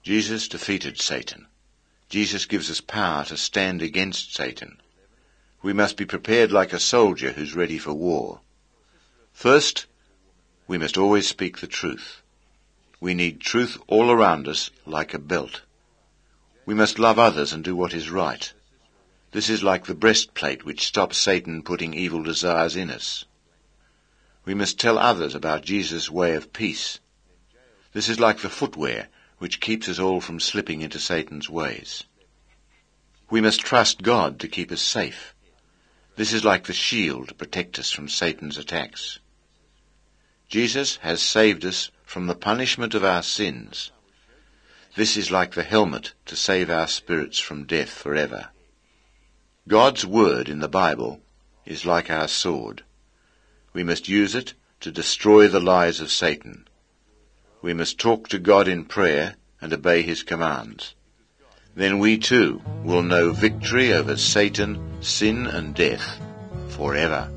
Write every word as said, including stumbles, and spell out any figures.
Jesus defeated Satan. Jesus gives us power to stand against Satan. We must be prepared like a soldier who's ready for war. First, we must always speak the truth. We need truth all around us like a belt. We must love others and do what is right. This is like the breastplate which stops Satan putting evil desires in us. We must tell others about Jesus' way of peace. This is like the footwear which keeps us all from slipping into Satan's ways. We must trust God to keep us safe. This is like the shield to protect us from Satan's attacks. Jesus has saved us from the punishment of our sins. This is like the helmet to save our spirits from death forever. God's word in the Bible is like our sword. We must use it to destroy the lies of Satan. We must talk to God in prayer and obey his commands. Then we too will know victory over Satan, sin and death forever.